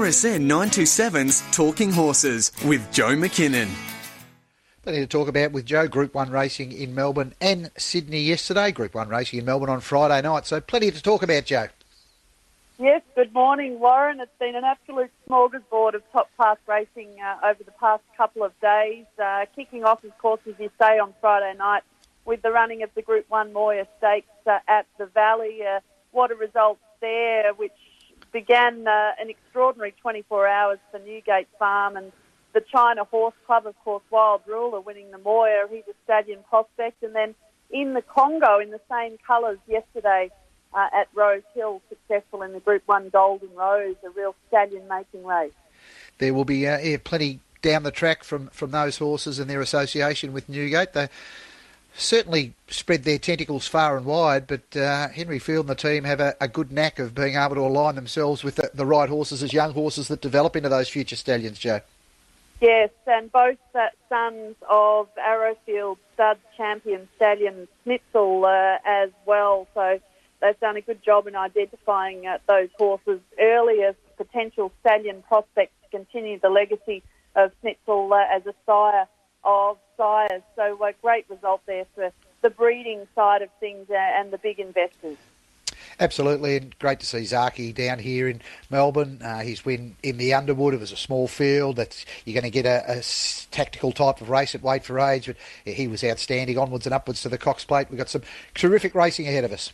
RSN 927's Talking Horses with Joe McKinnon. Plenty to talk about with Joe. Group 1 racing in Melbourne and Sydney yesterday. Group 1 racing in Melbourne on Friday night. So plenty to talk about, Joe. Yes, good morning, Warren. It's been an absolute smorgasbord of top-class racing over the past couple of days. Kicking off, of course, as you say, on Friday night with the running of the Group 1 Moir Stakes at the Valley. What a result there, which began an extraordinary 24 hours for Newgate Farm and the China Horse Club, of course, Wild Ruler winning the Moir. He's a stallion prospect. And then in the Congo, in the same colours yesterday at Rose Hill, successful in the Group 1 Golden Rose, a real stallion-making race. There will be plenty down the track from those horses and their association with Newgate. They certainly spread their tentacles far and wide, but Henry Field and the team have a good knack of being able to align themselves with the right horses as young horses that develop into those future stallions, Joe. Yes, and both sons of Arrowfield stud champion stallion Schnitzel as well. So they've done a good job in identifying those horses early as potential stallion prospects to continue the legacy of Schnitzel as a sire of sires. So a great result there for the breeding side of things and the big investors. Absolutely, and great to see Zaki down here in Melbourne. His win in the Underwood, it was a small field. You're going to get a tactical type of race at weight for age, but he was outstanding onwards and upwards to the Cox Plate. We've got some terrific racing ahead of us.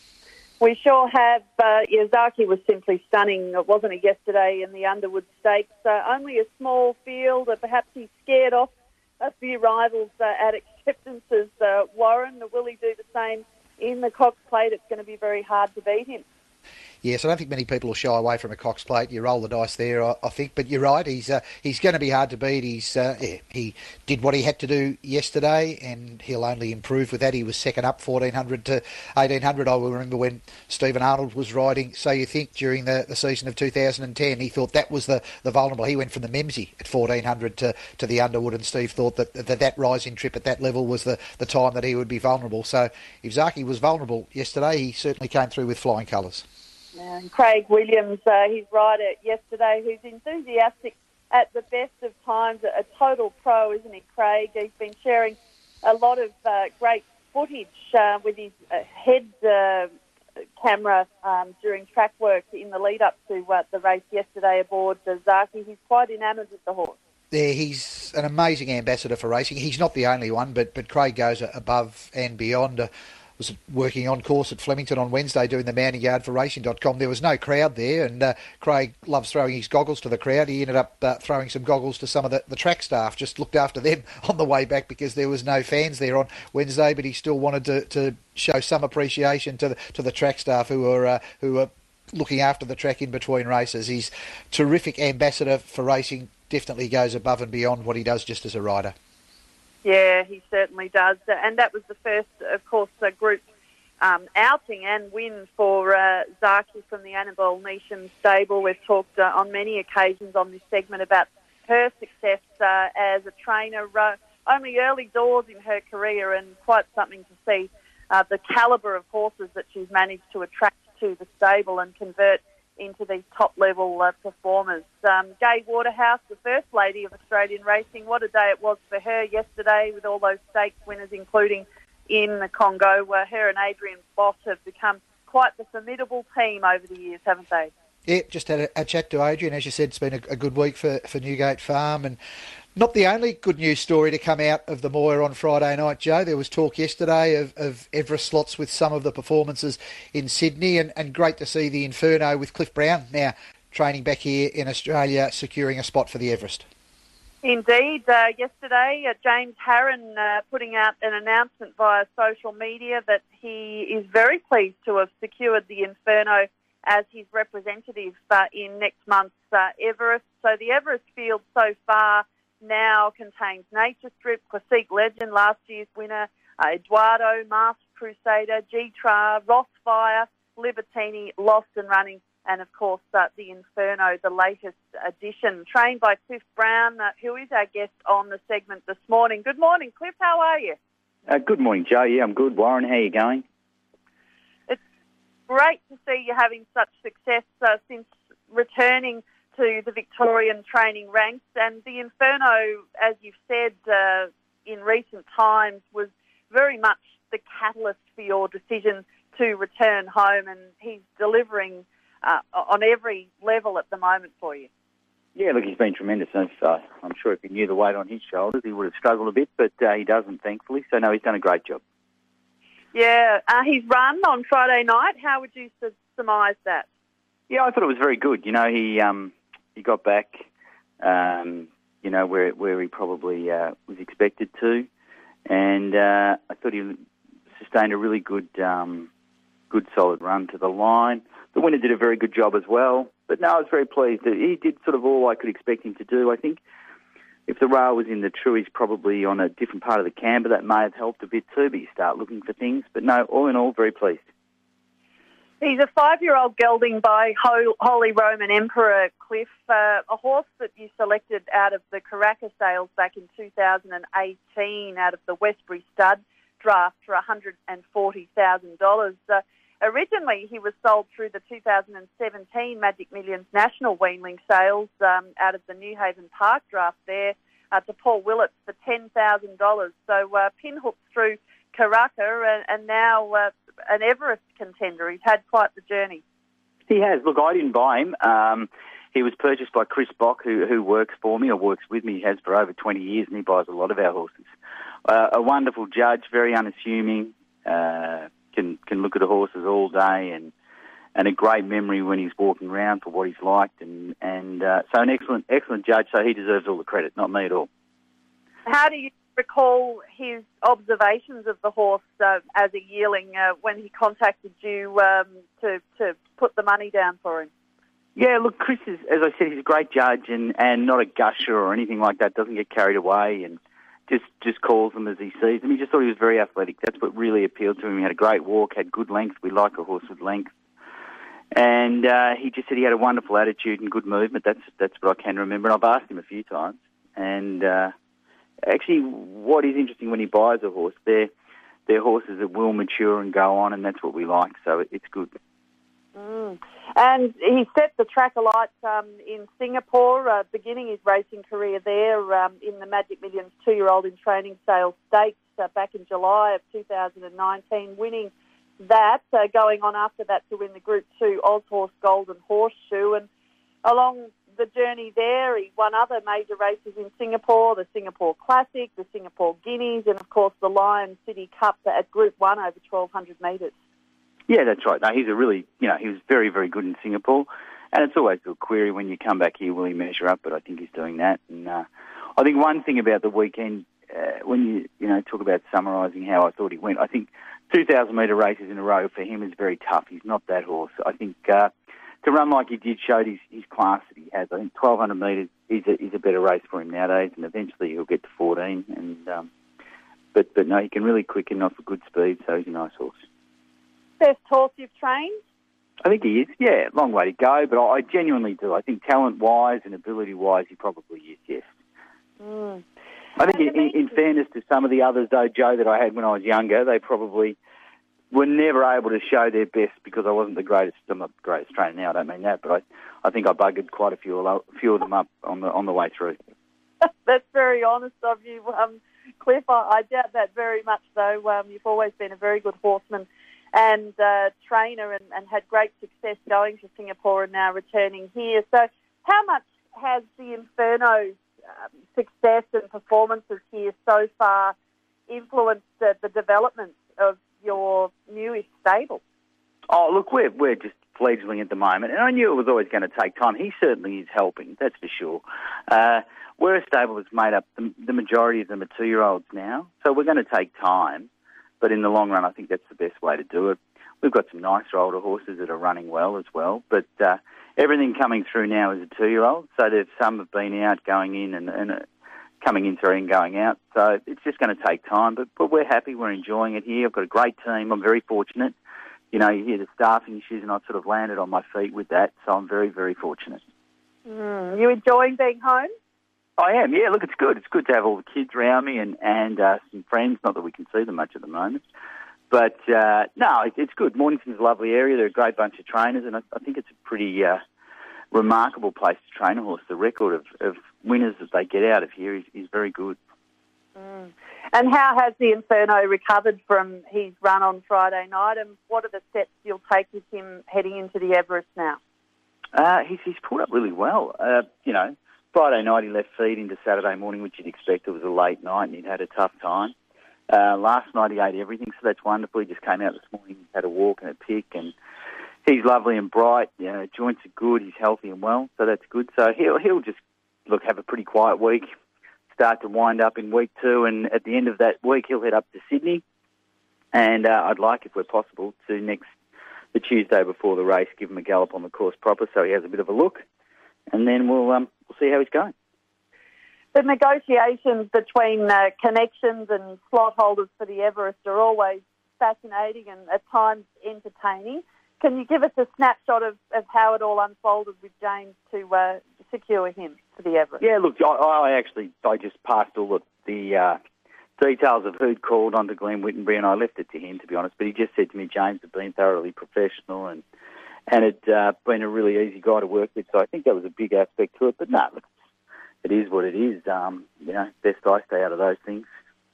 We sure have. Zaki was simply stunning, wasn't he, yesterday in the Underwood Stakes? Only a small field. Perhaps he scared off a few rivals at acceptances. Warren, will he do the same in the Cox Plate? It's going to be very hard to beat him. Yes, I don't think many people will shy away from a Cox Plate. You roll the dice there, I think. But you're right, he's going to be hard to beat. He did what he had to do yesterday, and he'll only improve with that. He was second up 1,400 to 1,800. I will remember when Stephen Arnold was riding So You Think during the season of 2010. He thought that was the vulnerable. He went from the Memsey at 1,400 to the Underwood, and Steve thought that rising trip at that level was the time that he would be vulnerable. So if Zaki was vulnerable yesterday, he certainly came through with flying colours. And Craig Williams, his rider yesterday, who's enthusiastic at the best of times, a total pro, isn't he, Craig? He's been sharing a lot of great footage with his head camera during track work in the lead-up to the race yesterday aboard Zaki. He's quite enamoured with the horse. Yeah, he's an amazing ambassador for racing. He's not the only one, but Craig goes above and beyond. Was working on course at Flemington on Wednesday doing the mounting yard for racing.com. There was no crowd there, and Craig loves throwing his goggles to the crowd. He ended up throwing some goggles to some of the track staff, just looked after them on the way back because there was no fans there on Wednesday, but he still wanted to show some appreciation to the track staff who were looking after the track in between races. He's terrific ambassador for racing, definitely goes above and beyond what he does just as a rider. Yeah, he certainly does. And that was the first, of course, group outing and win for Zaki from the Annabelle Neesham stable. We've talked on many occasions on this segment about her success as a trainer. Only early doors in her career, and quite something to see the calibre of horses that she's managed to attract to the stable and convert into these top-level performers. Gay Waterhouse, the First Lady of Australian racing, what a day it was for her yesterday with all those stakes winners, including in the Congo, where her and Adrian Bott have become quite the formidable team over the years, haven't they? Yeah, just had a chat to Adrian. As you said, it's been a good week for Newgate Farm, and not the only good news story to come out of the Moir on Friday night, Joe. There was talk yesterday of Everest slots with some of the performances in Sydney, and great to see the Inferno with Cliff Brown now training back here in Australia, securing a spot for the Everest. Indeed. Yesterday, James Harron putting out an announcement via social media that he is very pleased to have secured the Inferno as his representative in next month's Everest. So the Everest field so far now contains Nature Strip, Classique Legend, last year's winner, Eduardo, Masked Crusader, G-Tra, Rossfire, Libertini, Lost and Running, and of course the Inferno, the latest addition, trained by Cliff Brown, who is our guest on the segment this morning. Good morning, Cliff. How are you? Good morning, Joe. Yeah, I'm good. Warren, how are you going? It's great to see you having such success since returning to to the Victorian training ranks, and the Inferno, as you've said, in recent times was very much the catalyst for your decision to return home, and he's delivering on every level at the moment for you. Yeah, look, he's been tremendous. I'm sure if he knew the weight on his shoulders, he would have struggled a bit, but he doesn't, thankfully. So, no, he's done a great job. Yeah, his run on Friday night, how would you surmise that? Yeah, I thought it was very good. You know, he got back, you know, where he probably was expected to, and I thought he sustained a really good solid run to the line. The winner did a very good job as well. But no, I was very pleased. He did sort of all I could expect him to do. I think if the rail was in the true, he's probably on a different part of the camber. That may have helped a bit too, but you start looking for things. But no, all in all, very pleased. He's a 5-year-old gelding by Holy Roman Emperor, Cliff, a horse that you selected out of the Karaka sales back in 2018 out of the Westbury Stud draft for $140,000. Originally, he was sold through the 2017 Magic Millions National Weanling sales out of the Newhaven Park draft there to Paul Willits for $10,000. So pinhooked through Karaka and now an Everest contender. He's had quite the journey. He has. Look, I didn't buy him. He was purchased by Chris Bock, who works for me or works with me. He has for over 20 years, and he buys a lot of our horses. A wonderful judge, very unassuming, can look at the horses all day and a great memory when he's walking around for what he's liked. And so an excellent judge, so he deserves all the credit, not me at all. How do you recall his observations of the horse as a yearling when he contacted you to put the money down for him? Yeah, look, Chris is, as I said, he's a great judge and not a gusher or anything like that, doesn't get carried away and just calls them as he sees them. He just thought he was very athletic. That's what really appealed to him. He had a great walk, had good length. We like a horse with length. And he just said he had a wonderful attitude and good movement. That's what I can remember. And I've asked him a few times. And actually, what is interesting when he buys a horse, they're horses that will mature and go on, and that's what we like. So it's good. Mm. And he set the track alight in Singapore, beginning his racing career there in the Magic Millions 2-year-old in training sales stakes back in July of 2019, winning that, going on after that to win the Group 2 Ozhorse Golden Horseshoe. And along the journey there, he won other major races in Singapore, the Singapore Classic, the Singapore Guineas, and of course the Lion City Cup at Group 1 over 1,200 metres. Yeah, that's right. No, he's a really, he was very, very good in Singapore. And it's always a query when you come back here, will he measure up? But I think he's doing that. And I think one thing about the weekend, when you talk about summarising how I thought he went, I think 2,000-metre races in a row for him is very tough. He's not that horse. I think to run like he did showed his class that he has. I think 1,200 metres is a better race for him nowadays, and eventually he'll get to 14. And but no, he can really quicken off a good speed, so he's a nice horse. Best horse you've trained? I think he is, yeah. Long way to go, but I genuinely do. I think talent-wise and ability-wise, he probably is, yes. Mm. I think in fairness to some of the others, though, Joe, that I had when I was younger, they probably were never able to show their best because I wasn't the greatest. I'm not the greatest trainer now, I don't mean that, but I think I buggered quite a few of them up on the way through. That's very honest of you, Cliff. I doubt that very much, though. You've always been a very good horseman and trainer and had great success going to Singapore and now returning here. So how much has the Inferno's success and performances here so far influenced the development of your newest stable? Oh, look, we're just fledgling at the moment, and I knew it was always going to take time. He certainly is helping, that's for sure. We're a stable that's made up, the majority of them are 2-year-olds now, so we're going to take time. But in the long run, I think that's the best way to do it. We've got some nicer older horses that are running well as well. But everything coming through now is a 2-year-old. So some have been out, going in, and coming in, and going out. So it's just going to take time. But we're happy. We're enjoying it here. I've got a great team. I'm very fortunate. You hear the staffing issues, and I've sort of landed on my feet with that. So I'm very, very fortunate. You enjoying being home? I am, yeah. Look, it's good. It's good to have all the kids around me and some friends, not that we can see them much at the moment. But, no, it's good. Mornington's a lovely area. They're a great bunch of trainers, and I think it's a pretty remarkable place to train a horse. The record of winners that they get out of here is very good. Mm. And how has the Inferno recovered from his run on Friday night, and what are the steps you'll take with him heading into the Everest now? He's pulled up really well. Friday night he left feed into Saturday morning, which you'd expect. It was a late night and he'd had a tough time. Last night he ate everything, so that's wonderful. He just came out this morning, had a walk and a pick, and he's lovely and bright. Joints are good. He's healthy and well, so that's good. So he'll just have a pretty quiet week. Start to wind up in week 2, and at the end of that week he'll head up to Sydney. And I'd like, if we're possible, to the Tuesday before the race, give him a gallop on the course proper, so he has a bit of a look, and then we'll see how he's going. The negotiations between connections and slot holders for the Everest are always fascinating and at times entertaining. Can you give us a snapshot of how it all unfolded with James to secure him for the Everest? Yeah, look, I just passed all the details of who'd called onto Glenn Wittenbury, and I left it to him, to be honest. But he just said to me, James had been thoroughly professional and had been a really easy guy to work with. So I think that was a big aspect to it. But no, look, it is what it is. Best I stay out of those things.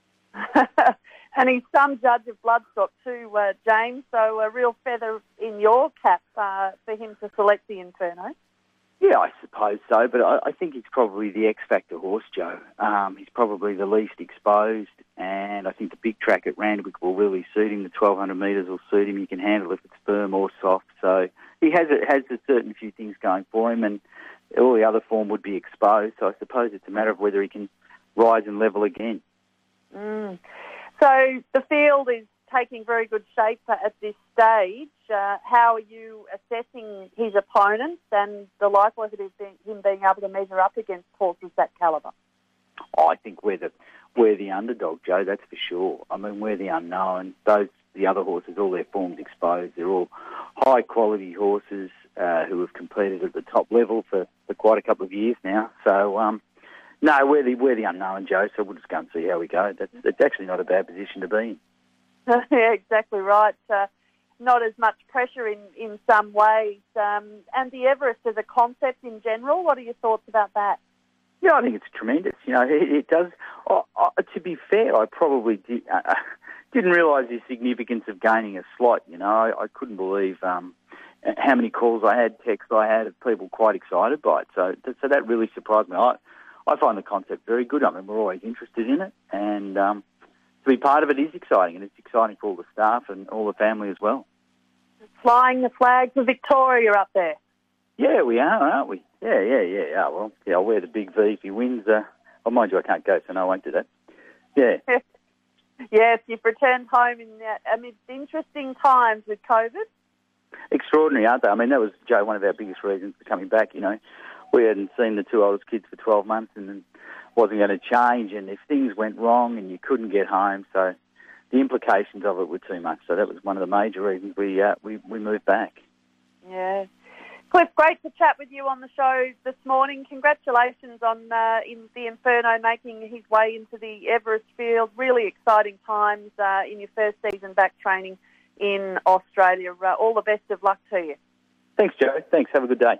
And he's some judge of bloodstock too, James. So a real feather in your cap for him to select the Inferno. Yeah, I suppose so, but I think he's probably the X-Factor horse, Joe. He's probably the least exposed, and I think the big track at Randwick will really suit him. The 1,200 metres will suit him. He can handle if it's firm or soft. So he has a certain few things going for him, and all the other form would be exposed. So I suppose it's a matter of whether he can rise and level again. Mm. So the field is taking very good shape at this stage. How are you assessing his opponents and the likelihood of him being able to measure up against horses that calibre? I think we're the underdog, Joe, that's for sure. I mean, we're the unknown. The other horses, all their forms exposed. They're all high-quality horses who have competed at the top level for quite a couple of years now. So, no, we're the unknown, Joe, so we'll just go and see how we go. That's actually not a bad position to be in. Yeah, exactly right. Not as much pressure in some ways. And the Everest as a concept in general, what are your thoughts about that? Yeah, I think it's tremendous. It does. To be fair, I probably didn't realise the significance of gaining a slot. I couldn't believe how many calls I had, texts I had of people quite excited by it. So that really surprised me. I find the concept very good. I mean, we're always interested in it, and to be part of it is exciting, and it's exciting for all the staff and all the family as well. Flying the flag for Victoria up there. Yeah, we are, aren't we? Yeah. Well, yeah, I'll wear the big V if he wins. Mind you, I can't go, so no, I won't do that. Yeah. Yes, you've returned home amidst interesting times with COVID. Extraordinary, aren't they? I mean, that was, Joe, one of our biggest reasons for coming back. We hadn't seen the two oldest kids for 12 months and it wasn't going to change, and if things went wrong and you couldn't get home, so the implications of it were too much. So that was one of the major reasons we moved back. Yeah. Cliff, great to chat with you on the show this morning. Congratulations on in the Inferno making his way into the Everest field. Really exciting times in your first season back training in Australia. All the best of luck to you. Thanks, Joe. Thanks. Have a good day.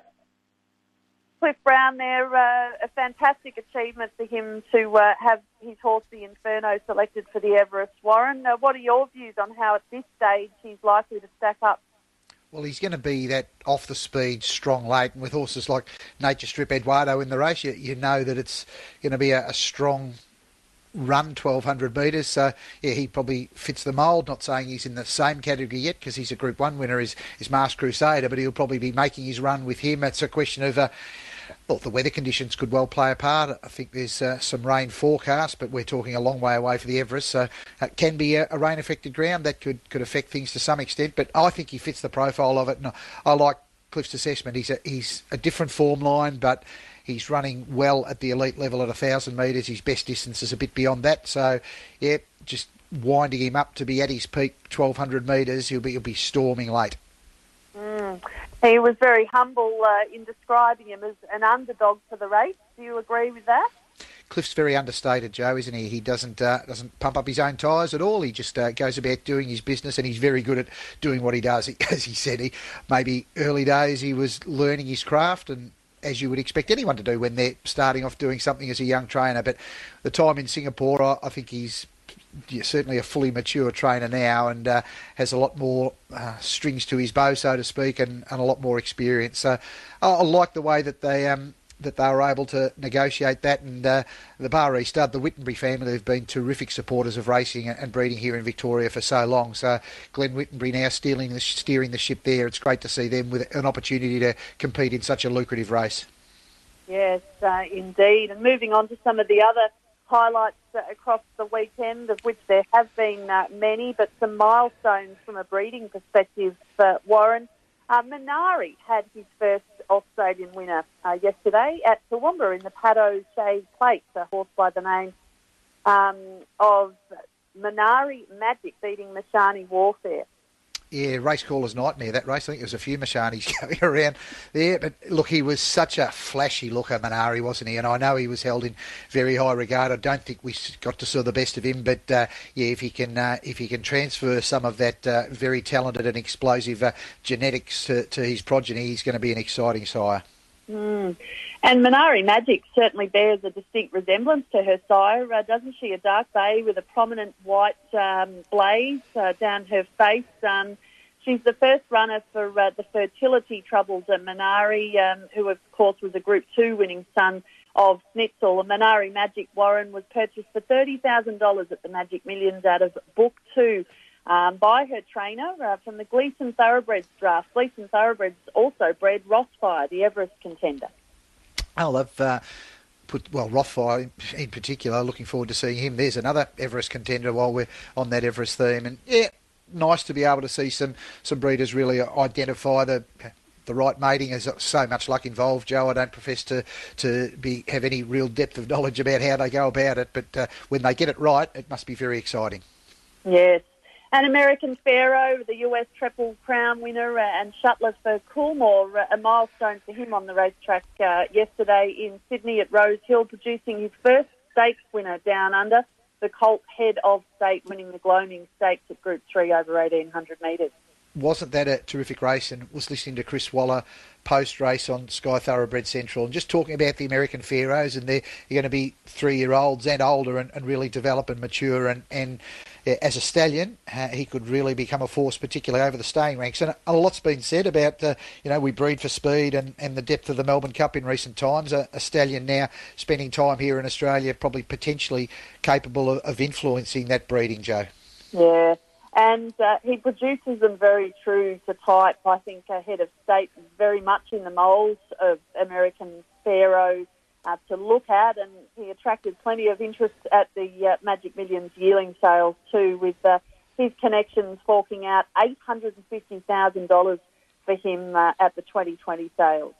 Cliff Brown there, a fantastic achievement for him to have his horse, the Inferno, selected for the Everest. Warren, what are your views on how at this stage he's likely to stack up? Well, he's going to be that off-the-speed, strong late, and with horses like Nature Strip Eduardo in the race, you know that it's going to be a strong run, 1,200 metres. So, yeah, he probably fits the mould. Not saying he's in the same category yet because he's a Group 1 winner, is Masked Crusader, but he'll probably be making his run with him. It's a question of... the weather conditions could well play a part. I think there's some rain forecast, but we're talking a long way away for the Everest, so it can be a rain-affected ground. That could affect things to some extent, but I think he fits the profile of it, and I like Cliff's assessment. He's a different form line, but he's running well at the elite level at 1,000 metres. His best distance is a bit beyond that, so, yeah, just winding him up to be at his peak 1,200 metres, he'll be storming late. He was very humble in describing him as an underdog for the race. Do you agree with that? Cliff's very understated, Joe, isn't he? He doesn't pump up his own tyres at all. He just goes about doing his business, and he's very good at doing what he does. As he said, maybe early days he was learning his craft, and as you would expect anyone to do when they're starting off doing something as a young trainer. But the time in Singapore, I think he's certainly a fully mature trainer now, and has a lot more strings to his bow, so to speak, and a lot more experience. So I like the way that they were able to negotiate that. And the Baree stud, the Wittenbury family, have been terrific supporters of racing and breeding here in Victoria for so long. So Glenn Wittenbury now steering the ship there. It's great to see them with an opportunity to compete in such a lucrative race. Yes, indeed. And moving on to some of the other highlights across the weekend, of which there have been many, but some milestones from a breeding perspective for Warren. Minari had his first Australian winner yesterday at Toowoomba in the Paddo Shade Plate, a horse by the name of Minari Magic beating Mashani Warfare. Yeah, race caller's nightmare, that race. I think there was a few Mashanis going around there. But look, he was such a flashy looker, Minari, wasn't he? And I know he was held in very high regard. I don't think we got to saw the best of him. But if he can transfer some of that very talented and explosive genetics to his progeny, he's going to be an exciting sire. And Minari Magic certainly bears a distinct resemblance to her sire, doesn't she? A dark bay with a prominent white blaze down her face. She's the first runner for the fertility troubles at Minari, who of course was a Group 2 winning son of Snitzel. Minari Magic Warren was purchased for $30,000 at the Magic Millions out of Book 2. By her trainer from the Gleeson Thoroughbreds draft. Gleeson Thoroughbreds also bred Rossfire, the Everest contender. Oh, they've Rothfire in particular, looking forward to seeing him. There's another Everest contender while we're on that Everest theme. And yeah, nice to be able to see some breeders really identify the right mating. There's so much luck involved, Joe. I don't profess to have any real depth of knowledge about how they go about it, but when they get it right, it must be very exciting. Yes. And American Pharaoh, the US Triple Crown winner, and shuttler for Coolmore, a milestone for him on the racetrack yesterday in Sydney at Rose Hill, producing his first stakes winner down under, the Colt Head of State, winning the Gloaming Stakes at Group 3 over 1,800 metres. Wasn't that a terrific race? And was listening to Chris Waller post-race on Sky Thoroughbred Central and just talking about the American Pharaohs, and they're going to be 3-year-olds and older and really develop and mature. And as a stallion, he could really become a force, particularly over the staying ranks. And a lot's been said about, we breed for speed and the depth of the Melbourne Cup in recent times. A stallion now spending time here in Australia, probably potentially capable of influencing that breeding, Joe. Yeah. And he produces them very true to type. I think Head of State is very much in the mould of American Pharaoh to look at, and he attracted plenty of interest at the Magic Millions yearling sales too, with his connections forking out $850,000 for him at the 2020 sales.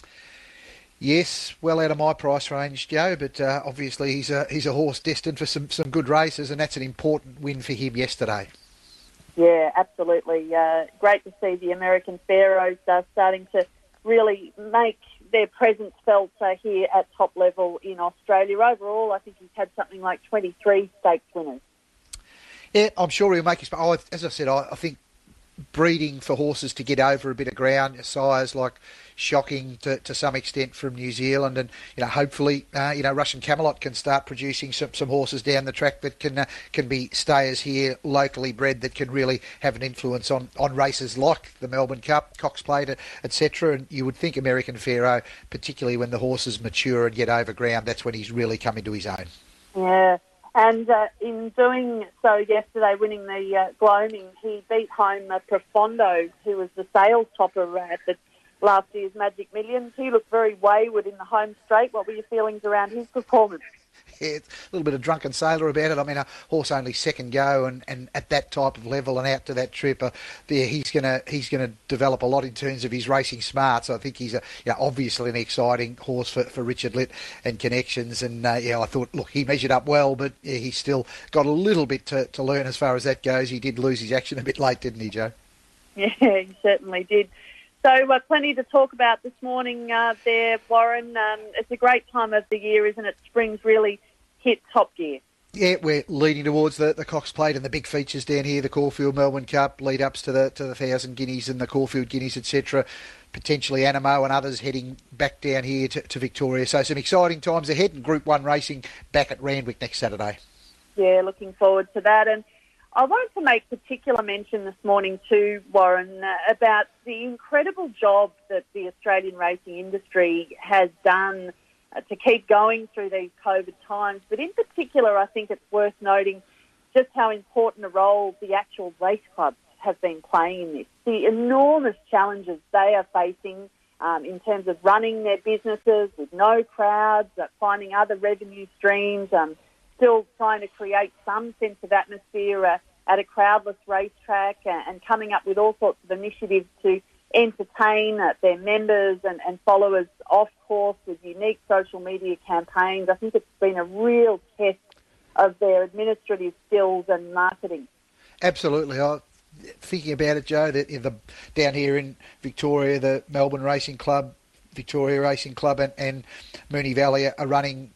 Yes, well out of my price range, Joe, but obviously he's a horse destined for some good races, and that's an important win for him yesterday. Yeah, absolutely. Great to see the American Pharaohs starting to really make their presence felt here at top level in Australia. Overall, I think he's had something like 23 stakes winners. Yeah, I'm sure he'll make his... as I said, I think breeding for horses to get over a bit of ground, sires like Shocking to some extent from New Zealand, and hopefully Russian Camelot can start producing some horses down the track that can be stayers here, locally bred, that can really have an influence on races like the Melbourne Cup, Cox Plate, etc. And you would think American Pharaoh, particularly when the horses mature and get over ground, that's when he's really come into his own. Yeah. And in doing so yesterday, winning the Gloaming, he beat home Profondo, who was the sales topper at the last year's Magic Millions. He looked very wayward in the home straight. What were your feelings around his performance? Yeah, it's a little bit of drunken sailor about it. I mean, a horse only second go, and at that type of level and out to that trip, he's gonna develop a lot in terms of his racing smarts. I think he's obviously an exciting horse for Richard Litt and connections. And I thought, look, he measured up well, but he's still got a little bit to learn as far as that goes. He did lose his action a bit late, didn't he, Joe? Yeah, he certainly did. So plenty to talk about this morning there, Warren. It's a great time of the year, isn't it? Spring's really hit top gear. Yeah, we're leading towards the Cox Plate and the big features down here, the Caulfield Melbourne Cup, lead-ups to the 1,000 Guineas and the Caulfield Guineas, etc. Potentially Animo and others heading back down here to Victoria. So some exciting times ahead, and Group 1 racing back at Randwick next Saturday. Yeah, looking forward to that. And I wanted to make particular mention this morning too, Warren, about the incredible job that the Australian racing industry has done to keep going through these COVID times. But in particular, I think it's worth noting just how important a role the actual race clubs have been playing in this. The enormous challenges they are facing in terms of running their businesses with no crowds, finding other revenue streams, still trying to create some sense of atmosphere at a crowdless racetrack, and coming up with all sorts of initiatives to entertain their members and followers off course with unique social media campaigns. I think it's been a real test of their administrative skills and marketing. Absolutely. Thinking about it, Joe, that down here in Victoria, the Melbourne Racing Club, Victoria Racing Club and Moonee Valley are running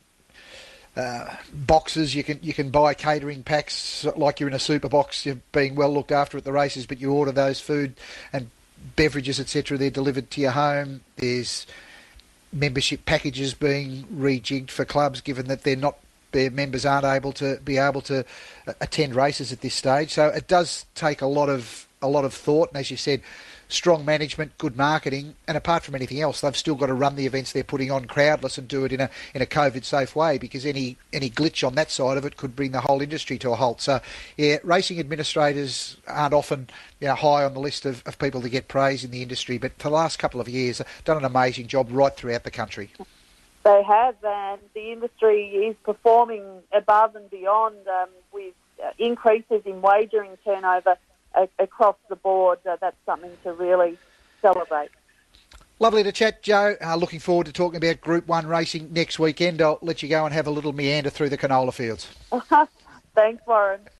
boxes. You can buy catering packs like you're in a super box. You're being well looked after at the races, but you order those food and beverages, etc. They're delivered to your home. There's membership packages being rejigged for clubs, given that their members aren't able to attend races at this stage. So it does take a lot of thought, and as you said, strong management, good marketing, and apart from anything else, they've still got to run the events they're putting on crowdless and do it in a COVID-safe way, because any glitch on that side of it could bring the whole industry to a halt. So, yeah, racing administrators aren't often high on the list of people to get praise in the industry, but for the last couple of years, they've done an amazing job right throughout the country. They have, and the industry is performing above and beyond with increases in wagering turnover across the board. That's something to really celebrate. Lovely to chat, Joe. Looking forward to talking about Group 1 racing next weekend. I'll let you go and have a little meander through the canola fields. Thanks, Warren.